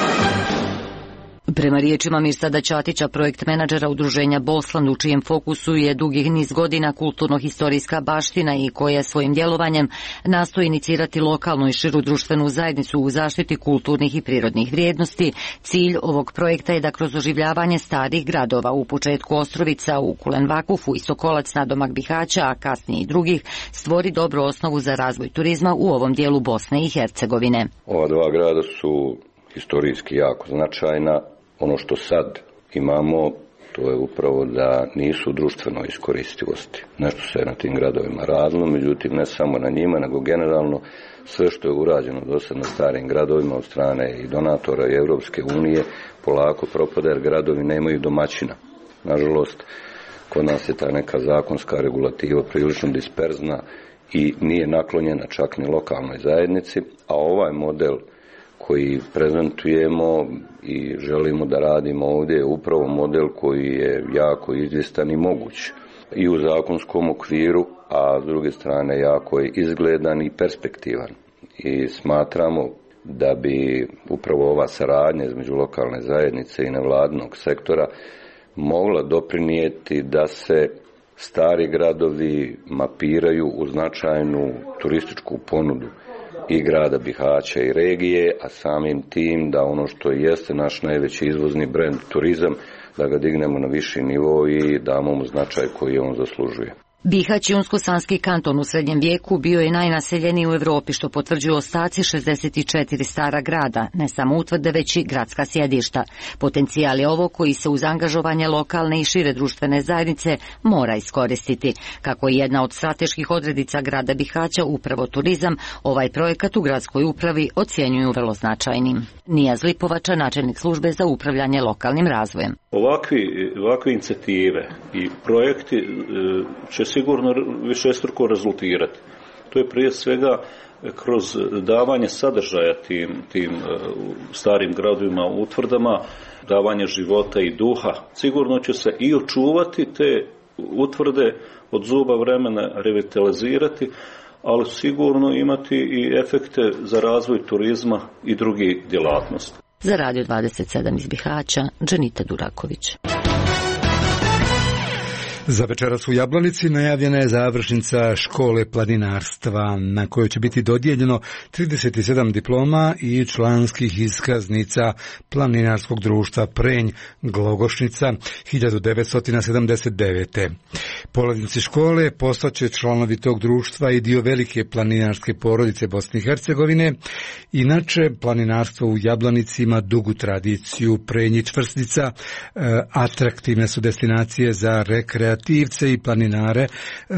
Prema riječima Mirsada Ćatića, projekt menadžera udruženja Bosland, u čijem fokusu je dugih niz godina kulturno-historijska baština i koja svojim djelovanjem nastoji inicirati lokalnu i širu društvenu zajednicu u zaštiti kulturnih i prirodnih vrijednosti, cilj ovog projekta je da kroz oživljavanje starih gradova, u početku Ostrovica, u Kulenvakufu i Sokolac nadomak Bihaća, a kasnije i drugih, stvori dobru osnovu za razvoj turizma u ovom dijelu Bosne i Hercegovine.
Ova dva grada su historijski jako značajna. Ono što sad imamo, to je upravo da nisu društveno iskoristivosti. Nešto se na tim gradovima radilo, međutim ne samo na njima, nego generalno sve što je urađeno do sad na starim gradovima od strane i donatora i Europske unije polako propada jer gradovi nemaju domaćina. Nažalost, kod nas je ta neka zakonska regulativa prilično disperzna i nije naklonjena čak ni lokalnoj zajednici, a ovaj model koji prezentujemo i želimo da radimo ovdje je upravo model koji je jako izvjestan i moguć i u zakonskom okviru, a s druge strane jako je izgledan i perspektivan. I smatramo da bi upravo ova saradnja između lokalne zajednice i nevladinog sektora mogla doprinijeti da se stari gradovi mapiraju u značajnu turističku ponudu i grada Bihaća i regije, a samim tim da ono što jeste naš najveći izvozni brend turizam, da ga dignemo na viši nivo i damo mu značaj koji on zaslužuje.
Bihać, Unsko-Sanski kanton u srednjem vijeku, bio je najnaseljeniji u Evropi, što potvrđuju ostaci 64 stara grada, ne samo utvrde, već i gradska sjedišta. Potencijal je ovo koji se uz angažovanje lokalne i šire društvene zajednice mora iskoristiti. Kako je jedna od strateških odrednica grada Bihaća upravo turizam, ovaj projekat u gradskoj upravi ocjenjuju vrlo značajnim. Nijaz Lipovača, načelnik službe za upravljanje lokalnim razvojem.
Ovakve inicijative i projekti će sigurno višestruko rezultirati. To je prije svega kroz davanje sadržaja tim starim gradovima, utvrdama, davanje života i duha. Sigurno će se i očuvati te utvrde od zuba vremena, revitalizirati, ali sigurno imati i efekte za razvoj turizma i drugih djelatnosti.
Za Radio 27 iz Bihaća, Dženita Duraković.
Za večeras u Jablanici najavljena je završnica škole planinarstva na kojoj će biti dodijeljeno 37 diploma i članskih iskaznica Planinarskog društva Prenj Glogošnica 1979. Polaznici škole postaće članovi tog društva i dio velike planinarske porodice Bosne i Hercegovine. Inače, planinarstvo u Jablanici ima dugu tradiciju. Prenj i Čvrstica atraktivne su destinacije za rekreativne i planinare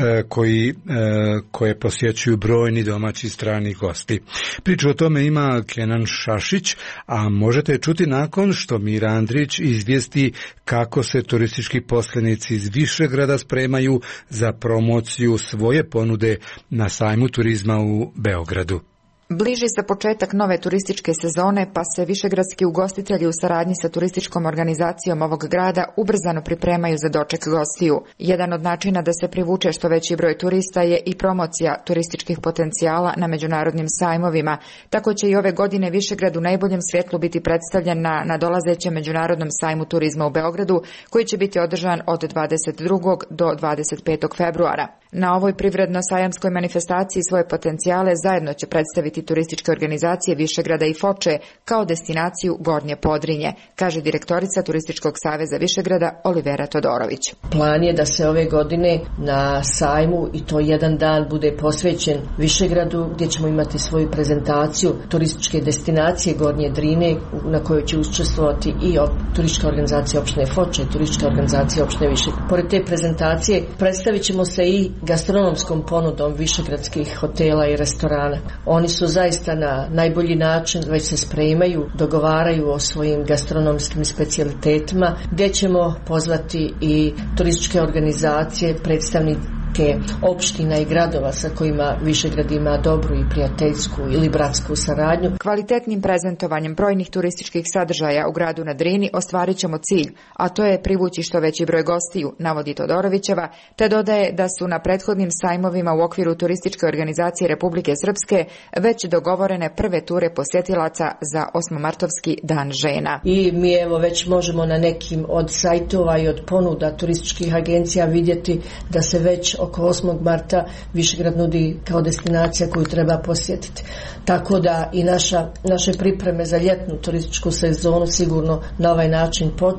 koje posjećuju brojni domaći i strani gosti. Priču o tome ima Kenan Šašić, a možete čuti nakon što Mira Andrić izvijesti kako se turistički poslenici iz Višegrada spremaju za promociju svoje ponude na sajmu turizma u Beogradu.
Bliži se početak nove turističke sezone, pa se višegradski ugostitelji u saradnji sa turističkom organizacijom ovog grada ubrzano pripremaju za doček gostiju. Jedan od načina da se privuče što veći broj turista je i promocija turističkih potencijala na međunarodnim sajmovima. Tako će i ove godine Višegrad u najboljem svjetlu biti predstavljen na nadolazećem Međunarodnom sajmu turizma u Beogradu, koji će biti održan od 22. do 25. februara. Na ovoj privredno-sajamskoj manifestaciji svoje potencijale zajedno će predstaviti turističke organizacije Višegrada i Foče kao destinaciju Gornje Podrinje, kaže direktorica Turističkog saveza Višegrada Olivera Todorović.
Plan je da se ove godine na sajmu i to jedan dan bude posvećen Višegradu, gdje ćemo imati svoju prezentaciju turističke destinacije Gornje Drine, na kojoj će učestvovati i turistička organizacija opštine Foče i turistička organizacija opštine Višegrad. Pored te prezentacije predstavit ćemo se i gastronomskom ponudom višegradskih hotela i restorana. Oni su zaista na najbolji način, već se spremaju, dogovaraju o svojim gastronomskim specijalitetima, gdje ćemo pozvati i turističke organizacije, predstavnike opština i gradova sa kojima Višegrad ima dobru i prijateljsku ili bratsku saradnju.
Kvalitetnim prezentovanjem brojnih turističkih sadržaja u gradu na Drini ostvarit ćemo cilj, a to je privući što veći broj gostiju, navodi Todorovićeva, te dodaje da su na prethodnim sajmovima u okviru turističke organizacije Republike Srpske već dogovorene prve ture posjetilaca za 8-martovski dan žena.
I mi evo već možemo na nekim od sajtova i od ponuda turističkih agencija vidjeti da se već oko 8. marta Višegrad nudi kao destinacija koju treba posjetiti. Tako da i naše pripreme za ljetnu turističku sezonu sigurno na ovaj način počinju.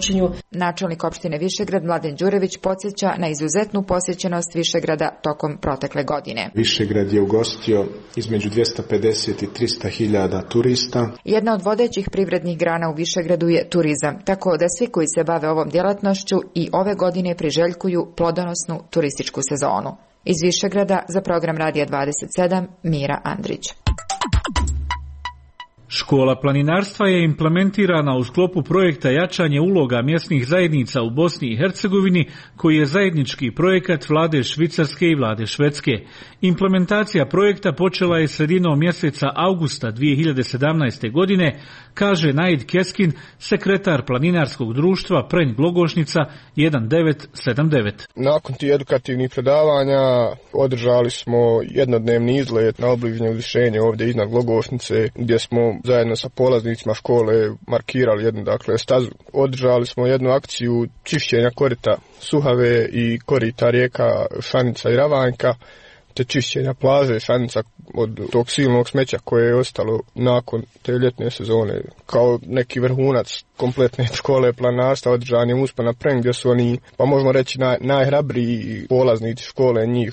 Načelnik opštine Višegrad Mladen Đurević podsjeća na izuzetnu posjećenost Višegrada tokom protekle godine.
Višegrad je ugostio između 250 i 300 hiljada turista.
Jedna od vodećih privrednih grana u Višegradu je turizam, tako da svi koji se bave ovom djelatnošću i ove godine priželjkuju plodonosnu turističku sezonu. Iz Višegrada za program Radija 27 Mira Andrić.
Škola planinarstva je implementirana u sklopu projekta jačanje uloga mjesnih zajednica u Bosni i Hercegovini, koji je zajednički projekat vlade Švicarske i vlade Švedske. Implementacija projekta počela je sredinom mjeseca avgusta 2017. godine, kaže Naid Keskin, sekretar planinarskog društva Prenj Glogošnica 1979.
Nakon tih edukativnih predavanja održali smo jednodnevni izlet na obližnje uzvišenje ovdje iznad Glogošnice, gdje smo zajedno sa polaznicima škole markirali jednu stazu. Održali smo jednu akciju čišćenja korita Suhave i korita rijeka Šannica i Ravanjka, te čišćenja plaže Šannica od tog silnog smeća koje je ostalo nakon te ljetne sezone. Kao neki vrhunac kompletne škole planarstva održan je uspon na Prenj, gdje su oni, pa možemo reći, najhrabriji polaznici škole, njih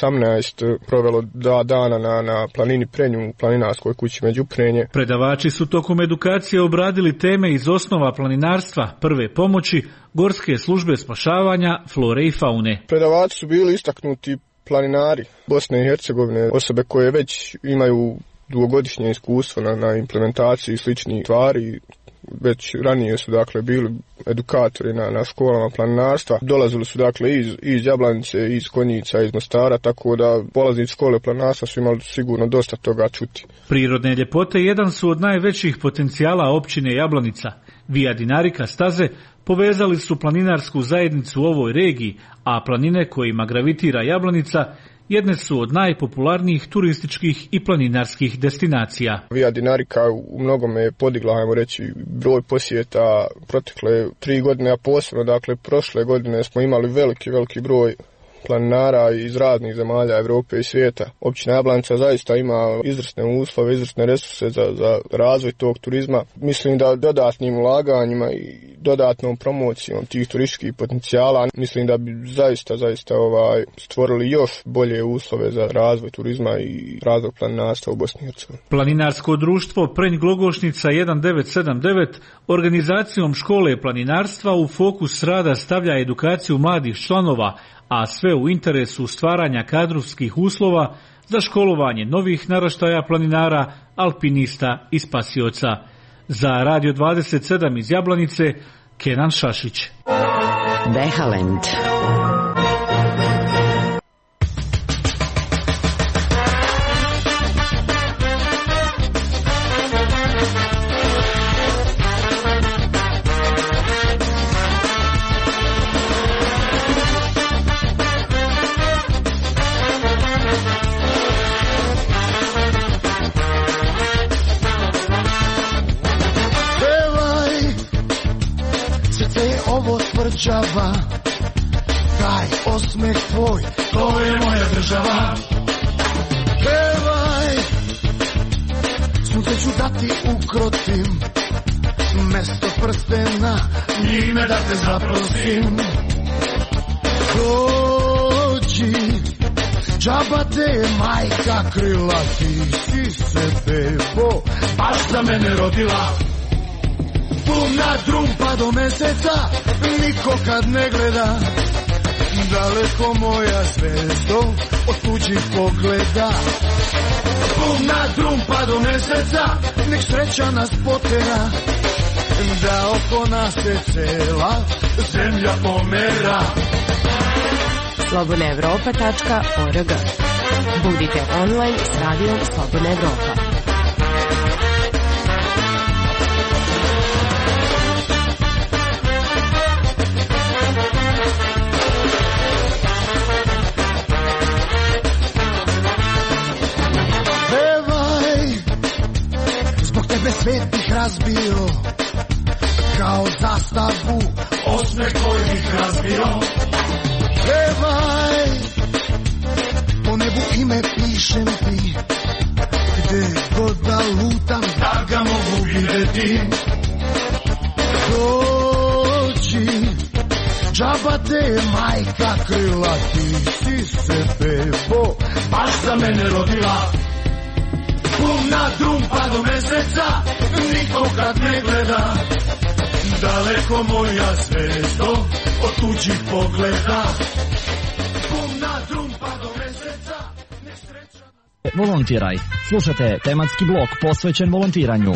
18, provelo 2 dana na planini Prenju, u planinarskoj kući Međuprenje.
Predavači su tokom edukacije obradili teme iz osnova planinarstva, prve pomoći, gorske službe spašavanja, flore i faune.
Predavači su bili istaknuti planinari Bosne i Hercegovine, osobe koje već imaju dugogodišnje iskustvo na implementaciji sličnih stvari. Već ranije su bili edukatori na školama planinarstva. Dolazili su iz Jablanice, iz Konjica, iz Mostara, tako da polaznici škole planinarstva su imali sigurno dosta toga čuti.
Prirodne ljepote jedan su od najvećih potencijala općine Jablanica. Via Dinarika staze povezali su planinarsku zajednicu u ovoj regiji, a planine kojima gravitira Jablanica jedne su od najpopularnijih turističkih i planinarskih destinacija.
Via Dinarika u mnogome je podigla, ajmo reći, broj posjeta protekle 3 godine, a posebno, prošle godine smo imali veliki broj planinara iz raznih zemalja Europe i svijeta. Općina Jablanica zaista ima izvrsne uslove, izvrsne resurse za razvoj tog turizma. Mislim da dodatnim ulaganjima i dodatnom promocijom tih turističkih potencijala, mislim da bi zaista stvorili još bolje uslove za razvoj turizma i razvoj planinarstva u Bosni i Hercegovini.
Planinarsko društvo Prenj Glogošnica 1979 organizacijom škole planinarstva u fokus rada stavlja edukaciju mladih članova, a sve u interesu stvaranja kadrovskih uslova za školovanje novih naraštaja planinara, alpinista i spasioca. Za Radio 27 iz Jablanice, Kenan Šašić.
Behalend.
Taj osmeh tvoj, to je moja država. Pevaj, sunce ću da ti ukrotim, mesto prstena, njime da te zaprosim. Dođi, džaba te je majka krila, ti si se bebo, baš za mene rodila. Puna drumpa do meseca, niko kad ne gleda, daleko moja zvezdo od tuđih pogleda. Puna drumpa do meseca, nek sreća nas potera, da oko nas se cela zemlja pomera.
slobodnaevropa.org. Budite online s radijom Slobodna Evropa.
Svet bih razbio kao zastavu, osmeh koji bih razbio. Pevaj, po nebu ime pišem ti, gde god da lutam, da ga mogu vidjeti. Dođi, Džaba te majka krila, ti si se bebo baš za mene rodila. Puna trumpa do meseca, niko kad ne gleda. Daleko moja zvezdo od tuđih pogleda. Puna trumpa do meseca, nesreća.
Volontiraj. Slušate tematski blok posvećen volontiranju.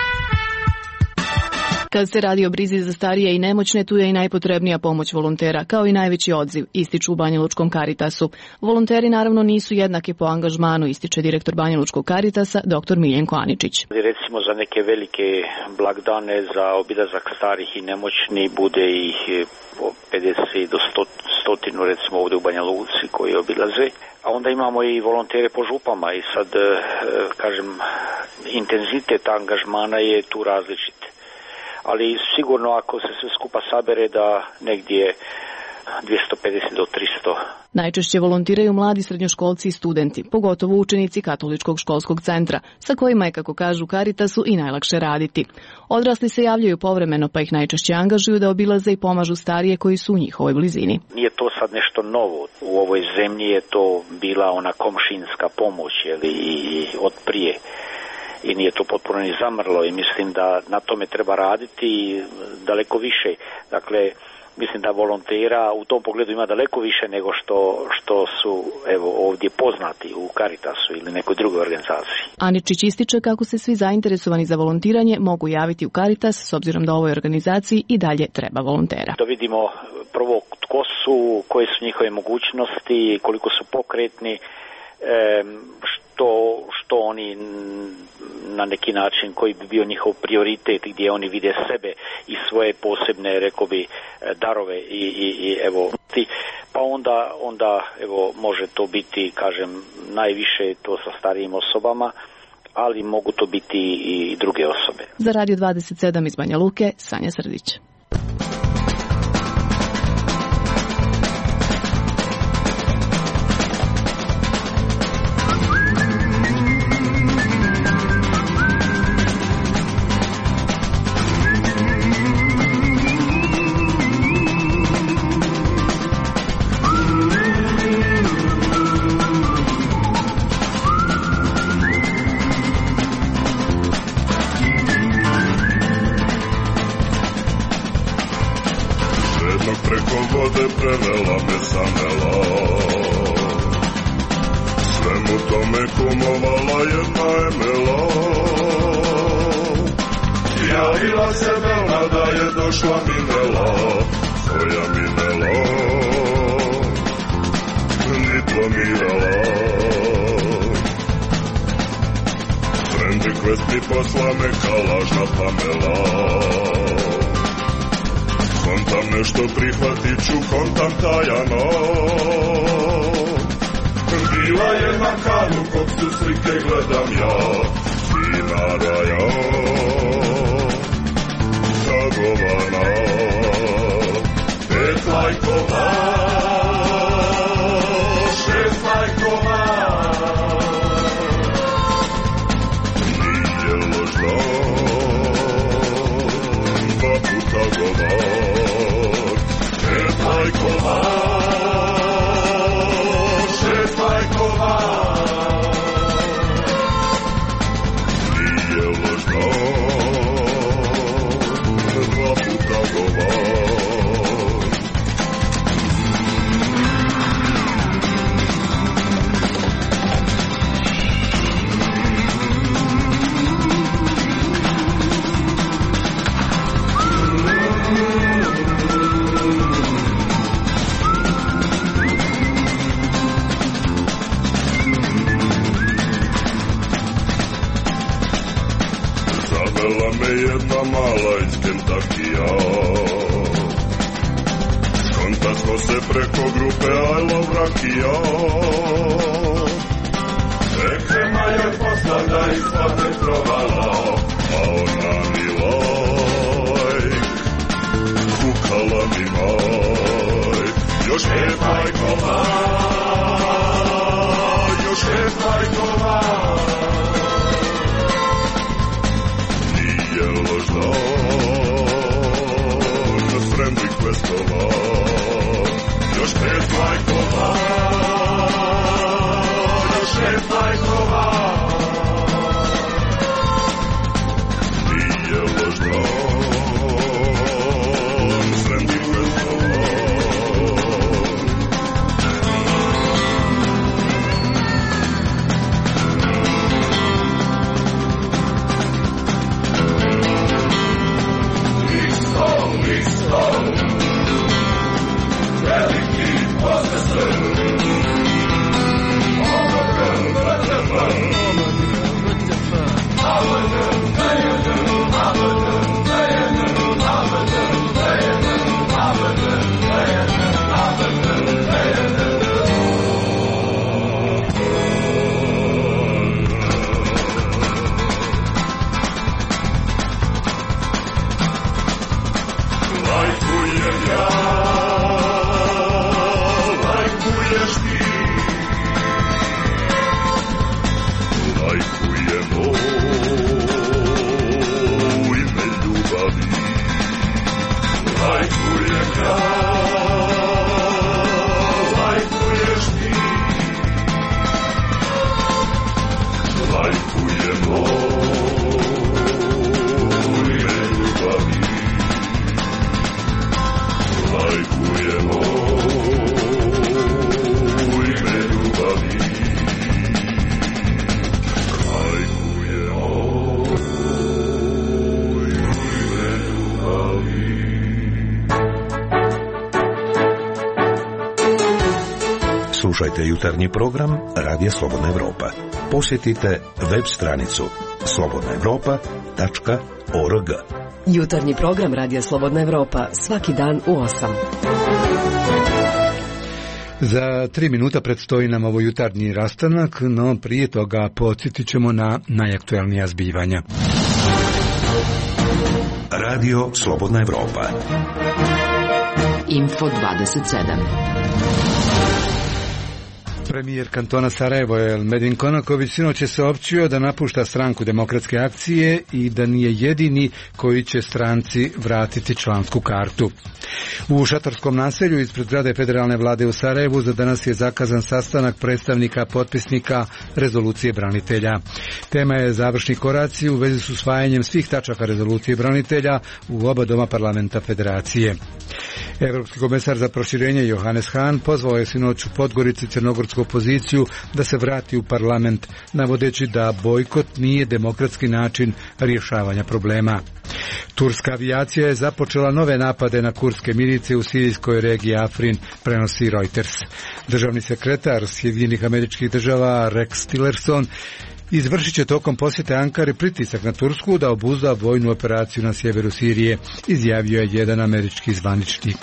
Kad se radi o brizi za starije i nemoćne, tu je i najpotrebnija pomoć volontera, kao i najveći odziv, ističu u Banjalučkom Caritasu. Volonteri naravno nisu jednaki po angažmanu, ističe direktor Banjalučkog Caritasa, dr. Miljenko Aničić.
Recimo za neke velike blagdane, za obilazak starih i nemoćni, bude ih 50 do 100 recimo ovdje u Banja Luci koji obilaze. A onda imamo i volontere po župama i sad, kažem, intenzitet angažmana je tu različit. Ali sigurno ako se sve skupa sabere da negdje 250 do 300.
Najčešće volontiraju mladi srednjoškolci i studenti, pogotovo učenici Katoličkog školskog centra, sa kojima je, kako kažu Caritasu, i najlakše raditi. Odrasli se javljaju povremeno, pa ih najčešće angažuju da obilaze i pomažu starije koji su u njihovoj blizini.
Nije to sad nešto novo. U ovoj zemlji je to bila ona komšinska pomoć, i od prije. I nije to potpuno ni zamrlo i mislim da na tome treba raditi daleko više. Dakle, mislim da volontera u tom pogledu ima daleko više nego što su ovdje poznati u Caritasu ili nekoj drugoj organizaciji.
Aničić ističe kako se svi zainteresovani za volontiranje mogu javiti u Caritas, s obzirom da ovoj organizaciji i dalje treba volontera.
Da vidimo prvo tko su, koje su njihove mogućnosti, koliko su pokretni, što oni na neki način, koji bi bio njihov prioritet, gdje oni vide sebe i svoje posebne, rekao bi, darove i evo, pa onda evo, može to biti, kažem, najviše to sa starijim osobama, ali mogu to biti i druge osobe.
Za Radio 27 iz Banja Luke, Sanja Srdić.
Prevela me samela, svemu tome kumovala jedna Emela. Javila se Bela da je došla Minela, svoja Minela, diplomirala. Friend request mi posla neka lažna Pamela. Kontam nešto prihvatit ću, kontam tajano. Bila je na kanu, kog su slike gledam ja, fina raja, sagovana, 5 lajkova, 6 lajkova. Nije ložno, 2 puta govor. Lajkova, 6 lajkova, nije ložno, 2 puta govor. Zavela me jedna mala iz Kentakija, skonta smo se preko grupe I Love Rakija. Ekrema joj posla da ispadne provala, a ona mi lajk, kukala mi majk. Još 5 lajkova, još 6 lajkova. Nije ložno, na friend requestova. lajkova, još 6 lajkova. Nije lažno, sve ti prezno. Veliki posesor, lajkujem ja, lajkuješ ti, lajkujemo u ime ljubavi, lajkujem ja, lajkuješ ti, lajkujemo u ime ljubavi. Lajkujemo u ime ljubavi. Lajkujemo u ime ljubavi.
Slušajte jutarnji program Radija Slobodna Evropa. Posjetite web stranicu slobodnaevropa.org.
Jutarnji program Radija Slobodna Evropa svaki dan u 8.
Za 3 minuta predstoji nam ovo jutarnji rastanak, no prije toga podsjetit ćemo na najaktualnija zbivanja.
Radio Slobodna Evropa.
Info 27.
Premijer kantona Sarajevo Elmedin Konaković sinoć je saopćio da napušta stranku Demokratske akcije i da nije jedini koji će stranci vratiti člansku kartu. U Šatorskom naselju ispred zgrade federalne vlade u Sarajevu za danas je zakazan sastanak predstavnika potpisnika rezolucije branitelja. Tema je završni koraci u vezi s usvajanjem svih tačaka rezolucije branitelja u oba doma parlamenta federacije. Evropski komesar za proširenje Johannes Hahn pozvao je sinoć u Podgorici crnogorsku opoziciju da se vrati u parlament, navodeći da bojkot nije demokratski način rješavanja problema. Turska avijacija je započela nove napade na kurdske milicije u sirijskoj regiji Afrin, prenosi Reuters. Državni sekretar Sjedinjenih Američkih Država Rex Tillerson izvršit će tokom posjete Ankari pritisak na Tursku da obuzda vojnu operaciju na sjeveru Sirije, izjavio je jedan američki zvaničnik.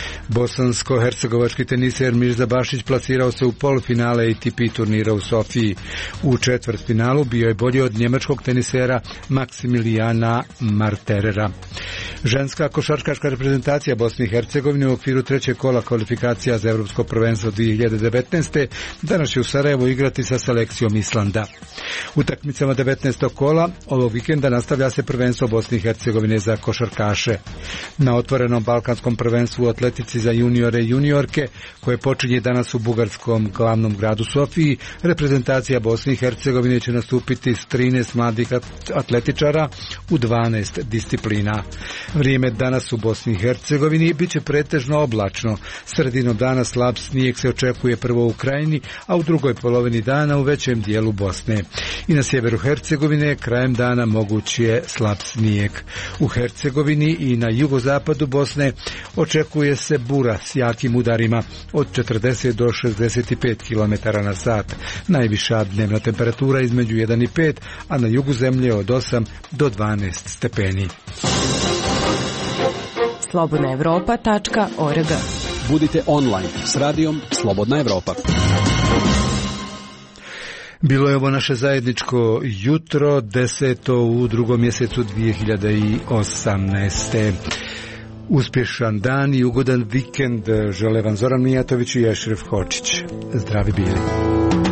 Bosansko-hercegovački teniser Mirza Bašić plasirao se u polufinale ATP turnira u Sofiji. U četvrtfinalu bio je bolji od njemačkog tenisera Maksimilijana Marterera. Ženska košarkaška reprezentacija Bosne i Hercegovine u okviru trećeg kola kvalifikacija za Evropsko prvenstvo 2019. danas će u Sarajevu igrati sa selekcijom Islanda. Utakmicama 19. kola ovog vikenda nastavlja se prvenstvo Bosne i Hercegovine za košarkaše. Na otvorenom balkanskom prvenstvu u atletici za juniore i juniorke, koje počinje danas u bugarskom glavnom gradu Sofiji, reprezentacija Bosne i Hercegovine će nastupiti s 13 mladih atletičara u 12 disciplina. Vrijeme danas u Bosni i Hercegovini bit će pretežno oblačno. Sredinom dana slab snijeg se očekuje prvo u Krajini, a u drugoj polovini dana u većem dijelu Bosne. I na sjeveru Hercegovine krajem dana moguć je slab snijeg. U Hercegovini i na jugozapadu Bosne očekuje se bura s jakim udarima od 40 do 65 km na sat. Najviša dnevna temperatura između 1 i 5, a na jugu zemlje od 8 do 12 stepeni.
slobodnaevropa.org.
Budite online s radijom Slobodna Evropa.
Bilo je ovo naše zajedničko jutro, 10. u 2. mjesecu 2018. Uspješan dan i ugodan vikend žele vam Zoran Mijatović i Ešref Hočić. Zdravi bili.